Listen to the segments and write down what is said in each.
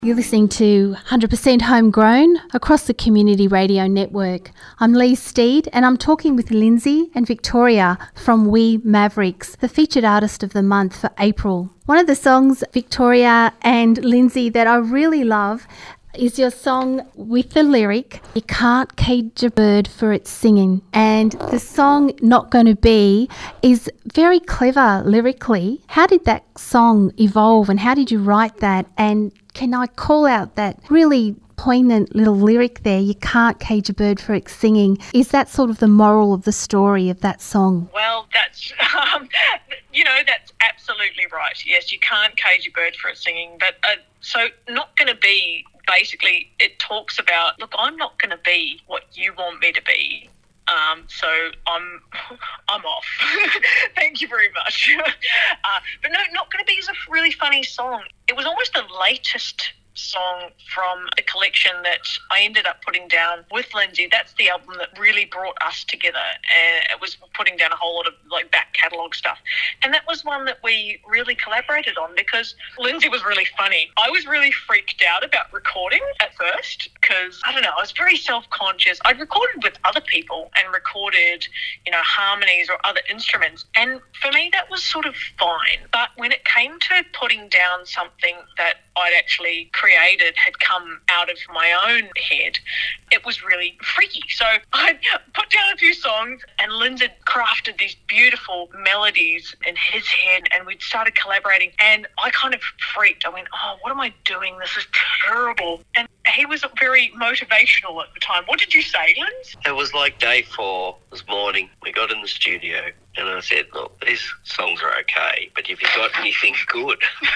You're listening to 100% Homegrown across the Community Radio Network. I'm Lee Steed and I'm talking with Lindsay and Victoria from We Mavericks, the featured artist of the month for April. One of the songs, Victoria and Lindsay, that I really love is your song with the lyric, "You can't cage a bird for its singing." And the song Not Gonna Be is very clever lyrically. How did that song evolve and how did you write that? And can I call out that really poignant little lyric there, "You can't cage a bird for its singing"? Is that sort of the moral of the story of that song? Well, that's, that's absolutely right. Yes, you can't cage a bird for its singing. But so Not Gonna Be, basically, it talks about, look, I'm not going to be what you want me to be. So I'm off. Thank you very much. But no, Not Gonna Be is a really funny song. It was almost the latest song from a collection that I ended up putting down with Lindsay. That's the album that really brought us together, and it was putting down a whole lot of back catalogue stuff. And that was one that we really collaborated on because Lindsay was really funny. I was really freaked out about recording at first because, I don't know, I was very self-conscious. I'd recorded with other people and recorded, harmonies or other instruments, and for me that was sort of fine. But when it came to putting down something that I'd actually created, had come out of my own head, it was really freaky. So I put down a few songs and Lindsay crafted these beautiful melodies in his head and we'd started collaborating and I kind of freaked. I went, oh, what am I doing? This is terrible. And he was very motivational at the time. What did you say, Lindsay? It was like day 4 this morning. We got in the studio and I said, look, these songs are okay, but have you got anything good?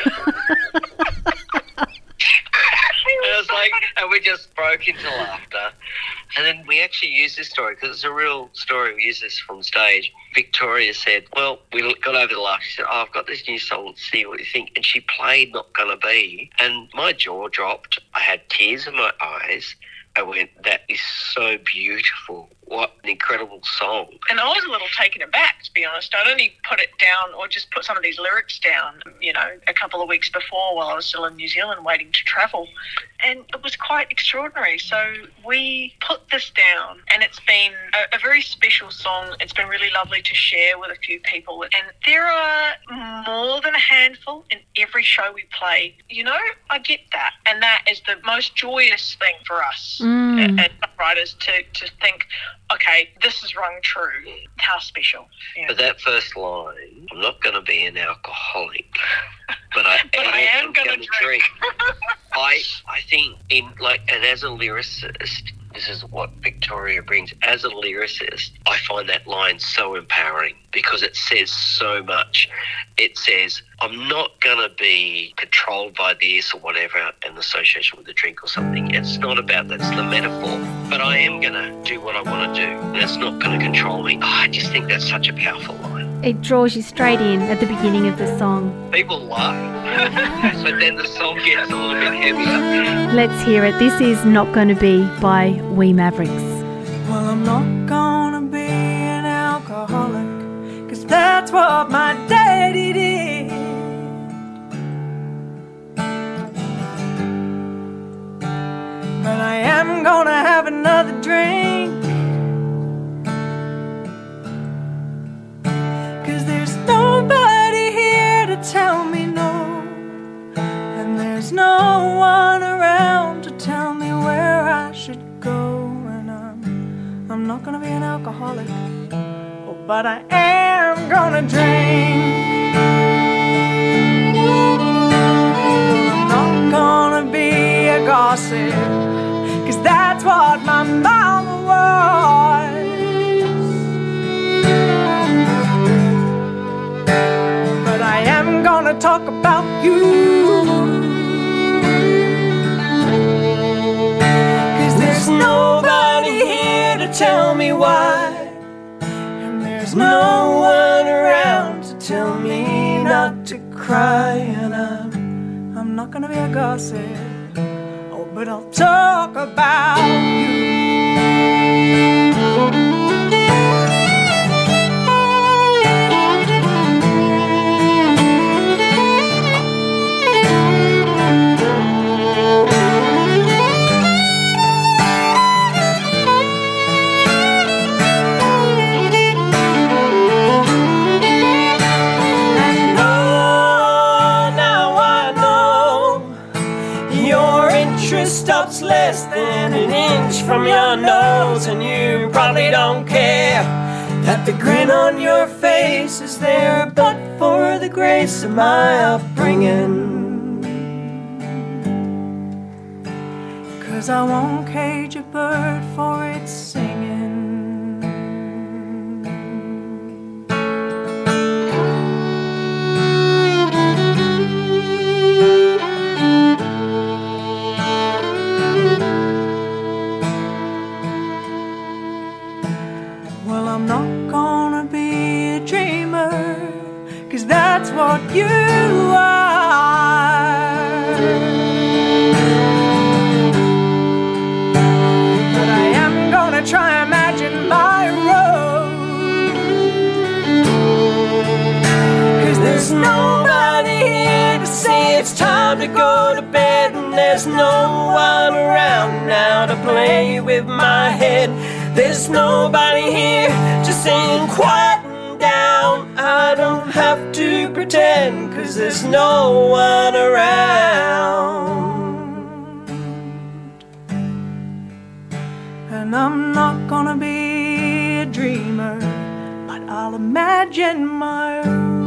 And we just broke into laughter. And then we actually used this story because it's a real story. We used this from stage. Victoria said, well, we got over the laugh. She said, I've got this new song. See what you think. And she played Not Gonna Be. And my jaw dropped. I had tears in my eyes. I went, that is so beautiful. What an incredible song. And I was a little taken aback, to be honest. I'd only put it down or just put some of these lyrics down, a couple of weeks before while I was still in New Zealand waiting to travel. And it was quite extraordinary. So we put this down and it's been a very special song. It's been really lovely to share with a few people. And there are more than a handful in every show we play. I get that. And that is the most joyous thing for us as writers to think, okay, this is rung true. How special. Yeah. But that first line, I'm not going to be an alcoholic, but I am going to drink. I think and as a lyricist, this is what Victoria brings. As a lyricist, I find that line so empowering because it says so much. It says, I'm not going to be controlled by this or whatever, an association with a drink or something. It's not about that. It's the metaphor. But I am going to do what I want to do. And it's not going to control me. I just think that's such a powerful line. It draws you straight in at the beginning of the song. People laugh. So then the song gets a little bit heavier. Let's hear it. This is Not Gonna Be by We Mavericks. Well, I'm not gonna be an alcoholic, 'cause that's what my daddy did. But I am gonna have another drink, 'cause there's nobody here to tell me no, and there's no one around to tell me where I should go. And I'm not gonna be an alcoholic, oh, but I am gonna drink. I'm not gonna be a gossip, 'cause that's what my mama was. But I am gonna talk about you, 'cause there's nobody here to tell me why, and there's no one around to tell me not to cry. And I'm not gonna be a gossip, oh, but I'll talk about you. Your interest stops less than an inch from your nose, and you probably don't care that the grin on your face is there but for the grace of my upbringing. 'Cause I won't cage a bird for its singing. Well, I'm not gonna be a dreamer, 'cause that's what you are. But I am gonna try imagine my road, 'cause there's nobody here to say it's time to go to bed, and there's no one around now to play with my head. There's nobody here just saying quieten down. I don't have to pretend, 'cause there's no one around. And I'm not gonna be a dreamer, but I'll imagine my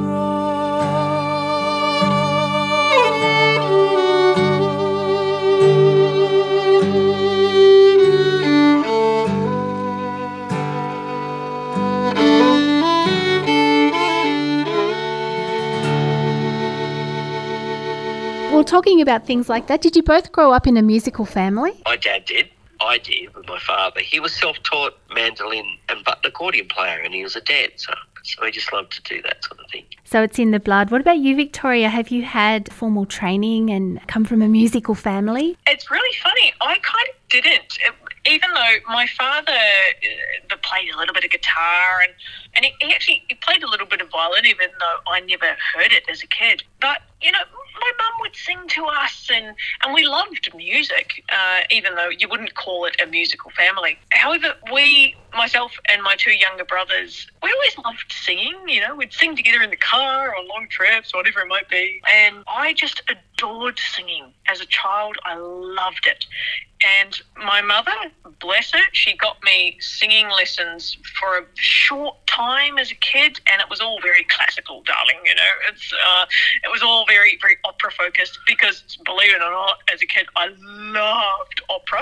Well, talking about things like that, did you both grow up in a musical family? My dad did. I did with my father. He was self-taught mandolin and button accordion player, and he was a dancer. So he just loved to do that sort of thing. So it's in the blood. What about you, Victoria? Have you had formal training and come from a musical family? It's really funny. I kind of didn't. Even though my father played a little bit of guitar and he played a little bit of violin, even though I never heard it as a kid. But, you know, my mum would sing to us and we loved music, even though you wouldn't call it a musical family. However, myself and my two younger brothers, we always loved singing, you know. We'd sing together in the car on long trips, whatever it might be. And I just adored singing. As a child, I loved it. And my mother, bless her, she got me singing lessons for a short time as a kid, and it was all very classical, darling, you know. It was all very, very opera-focused because, believe it or not, as a kid, I loved opera,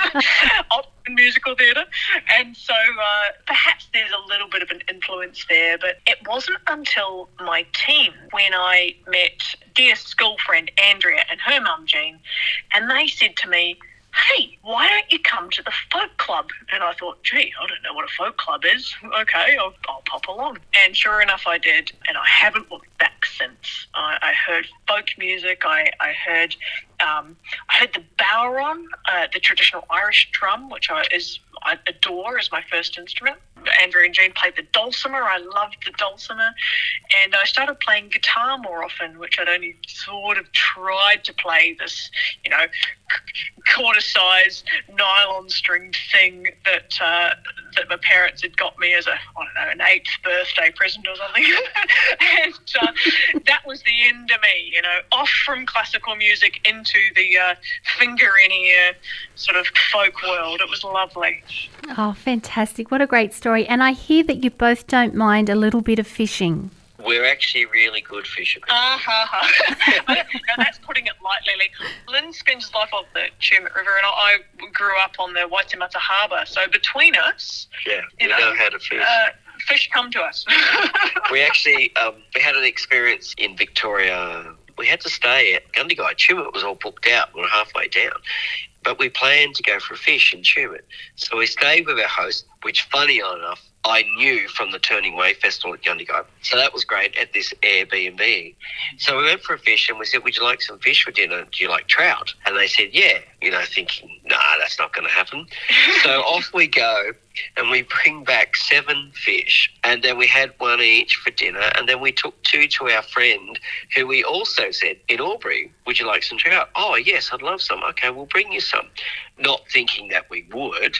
musical theatre, and so perhaps there's a little bit of an influence there, but it wasn't until my teen when I met dear school friend Andrea and her mum Jean, and they said to me, hey, why don't you come to the folk club? And I thought, gee, I don't know what a folk club is. Okay, I'll pop along. And sure enough, I did, and I haven't looked back since. I heard folk music. I heard the bodhrán, the traditional Irish drum, which I adore as my first instrument. Andrew and Jean played the dulcimer. I loved the dulcimer. And I started playing guitar more often, which I'd only sort of tried to play this, you know, quarter-sized nylon stringed thing that my parents had got me as an 8th birthday present or something. And that was the end of me, you know, off from classical music into the finger-in-ear sort of folk world. It was lovely. Oh, fantastic. What a great story. And I hear that you both don't mind a little bit of fishing. We're actually really good fishermen. No, that's putting it lightly. Lynn spends his life off the Tumut River, and I grew up on the Waitemata Harbour. So between us, we know how to fish. Fish come to us. We actually we had an experience in Victoria. We had to stay at Gundagai. Tumut was all booked out. We were halfway down. But we planned to go for a fish in Tumut. So we stayed with our host, which, funny enough, I knew from the Turning Wave Festival at Gundagai. So that was great at this Airbnb. So we went for a fish and we said, would you like some fish for dinner? Do you like trout? And they said, yeah, you know, thinking, nah, that's not going to happen. So off we go and we bring back 7 fish. And then we had 1 each for dinner. And then we took 2 to our friend who we also said, in Albury, would you like some trout? Oh, yes, I'd love some. Okay, we'll bring you some. Not thinking that we would.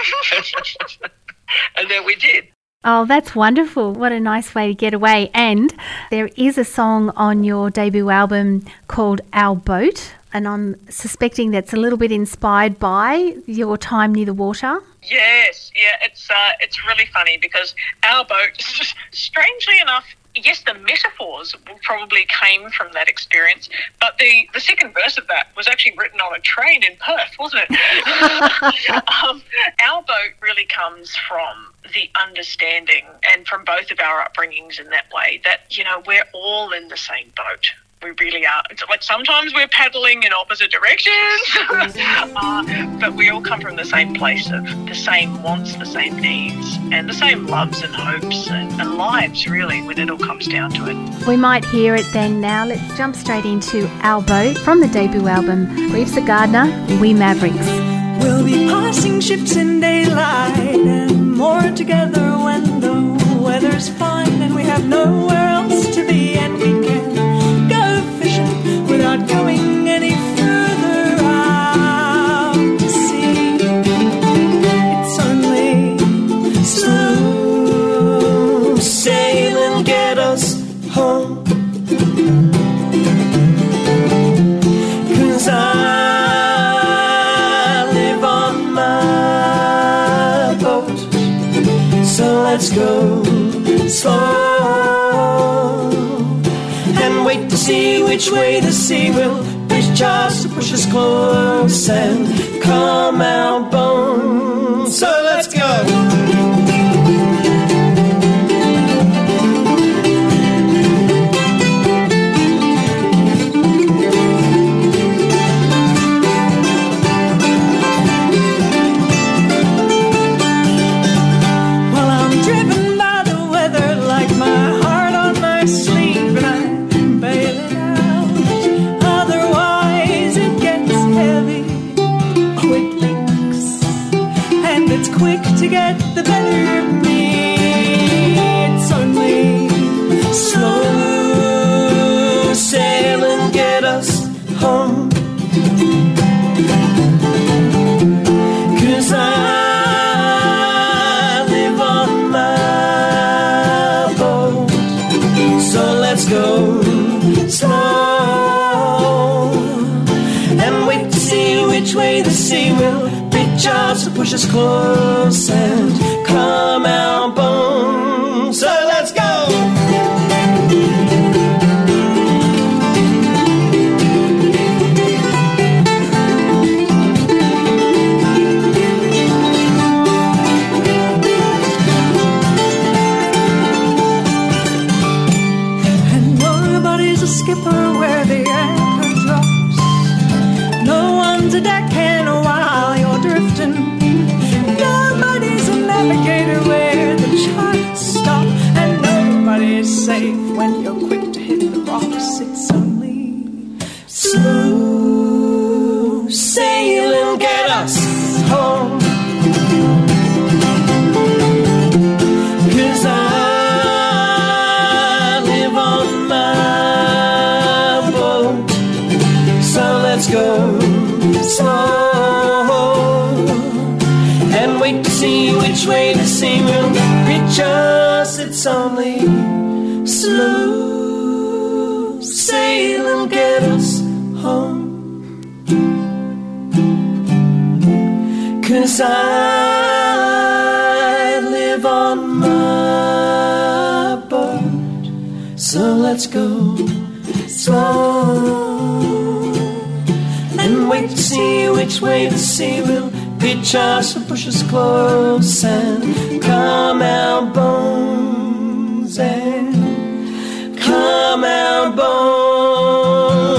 And then we did. Oh, that's wonderful. What a nice way to get away. And there is a song on your debut album called Our Boat. and I'm suspecting that's a little bit inspired by your time near the water. Yes, yeah, it's really funny because our boat, strangely enough, yes, the metaphors probably came from that experience, but the second verse of that was actually written on a train in Perth, wasn't it? Our boat really comes from the understanding and from both of our upbringings in that way that, you know, we're all in the same boat. We really are. It's like sometimes we're paddling in opposite directions, but we all come from the same place of the same wants, the same needs, and the same loves and hopes and lives, really, when it all comes down to it. We might hear it then now. Let's jump straight into Our Boat from the debut album, Reeves the Gardener, We Mavericks. We'll be passing ships in daylight and more together when the weather's fine and we have nowhere else to be and we can without going any further out to sea. It's only slow sailing get us home. 'Cause I live on my boat, so let's go slow and wait to see which way the sea will reach us to push us close and calm our bones. So let's go. To get the better of me, it's only slow sailing get us home. 'Cause I live on my boat, so let's go slow and wait to see which way the sea will to push us close and calm our bones. So let's go. And nobody's a skipper where the anchor drops. No one's a deckhand while you're drifting. Nobody's a navigator where the charts stop. And nobody's safe when you're quick to hit the rocks. It's only slow sailing get us home. 'Cause I live on my boat, so let's go slow and wait to see which way the sea will reach us. It's only slow sailing get us home. 'Cause I live on my boat, so let's go slow and wait to see which way the sea will reach us and push us close and calm our bones and calm our bones.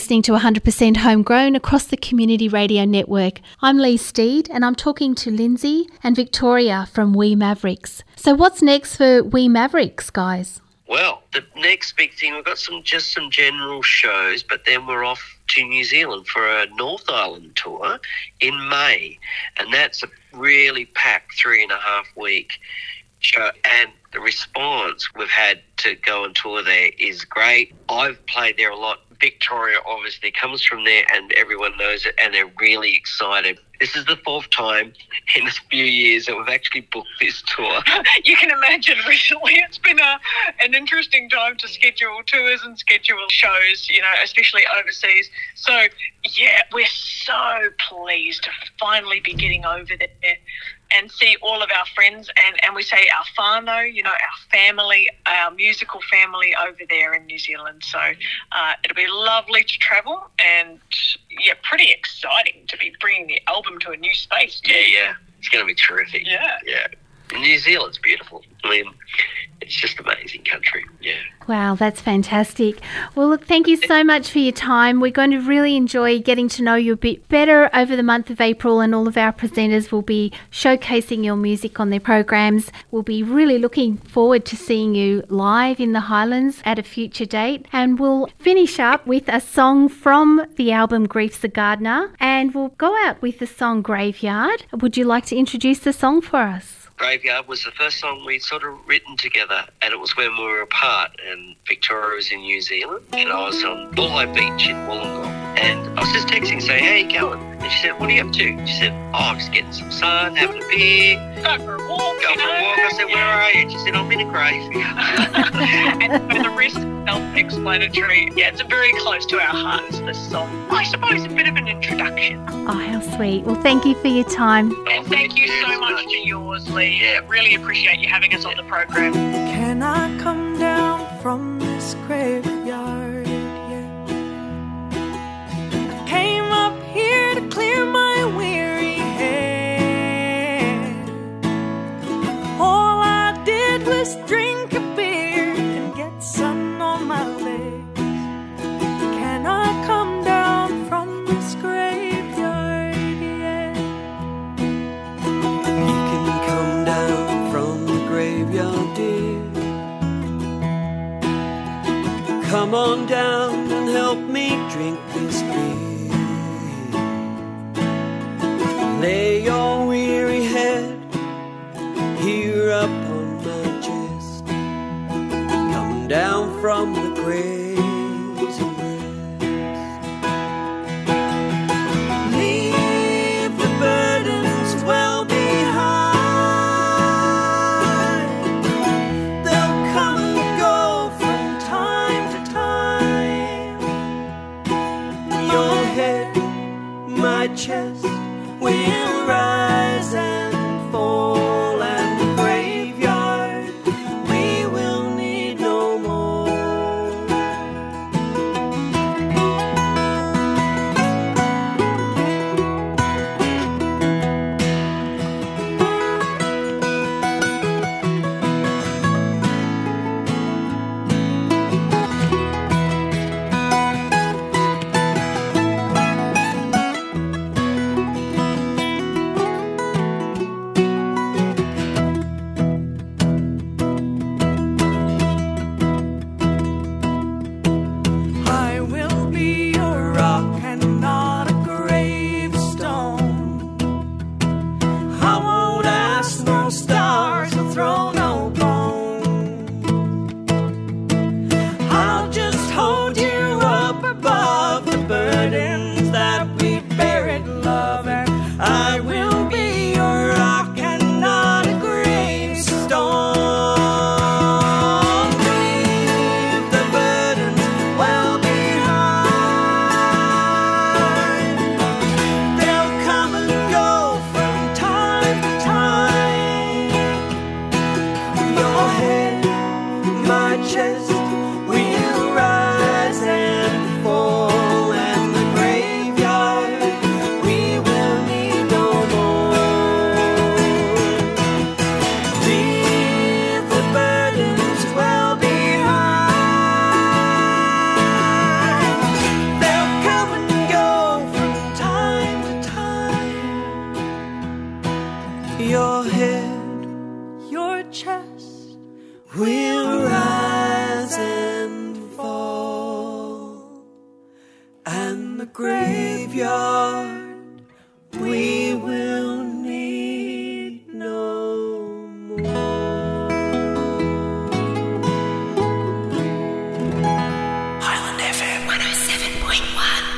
listening to 100% Homegrown across the Community Radio Network. I'm Lee Steed and I'm talking to Lindsay and Victoria from We Mavericks. So what's next for We Mavericks, guys? Well, the next big thing, we've got some general shows, but then we're off to New Zealand for a North Island tour in May. And that's a really packed 3.5-week show. And the response we've had to go on tour there is great. I've played there a lot. Victoria obviously comes from there and everyone knows it and they're really excited. This is the 4th time in a few years that we've actually booked this tour. You can imagine recently it's been an interesting time to schedule tours and schedule shows, especially overseas. So, yeah, we're so pleased to finally be getting over there and see all of our friends and we say our whānau, our family, our musical family over there in New Zealand. So it'll be lovely to travel and, yeah, pretty exciting to be bringing the album to a new space too. Yeah. It's going to be terrific. Yeah. New Zealand's beautiful. I mean, it's just an amazing country. Yeah. Wow, that's fantastic. Well, look, thank you so much for your time. We're going to really enjoy getting to know you a bit better over the month of April, and all of our presenters will be showcasing your music on their programs. We'll be really looking forward to seeing you live in the Highlands at a future date. And we'll finish up with a song from the album Grief's a Gardener, and we'll go out with the song Graveyard. Would you like to introduce the song for us? Graveyard was the first song we'd sort of written together, and it was when we were apart, and Victoria was in New Zealand and I was on Bulleye Beach in Wollongong, and I was just texting saying, "How you going?" And she said, "What are you up to?" She said, "Oh, I'm just getting some sun, having a beer, Go for a walk. I said, "Where are you?" And she said, "I'm in a graveyard." And the rest self-explanatory. Yeah, it's very close to our hearts, this song. I suppose a bit of an introduction. Oh, how sweet. Well, thank you for your time. And thank you so much for yours, Lee. Yeah, really appreciate you having us on the program. Can I come down from this graveyard? Yeah. I came up here to clear my weary head. All I did was drink a beer and get sun on my legs. Can I come down from this graveyard? Yeah. You can come down from the graveyard, dear. Come on down and help me drink this beer. Lay your weary head here up on my chest. Come down from the graves and rest. Leave the burdens well behind. They'll come and go from time to time. Your head, my chest, will rise and fall, and the graveyard we will need no more. we'll rise and fall, and the graveyard we will need no more. Highland FM 107.1.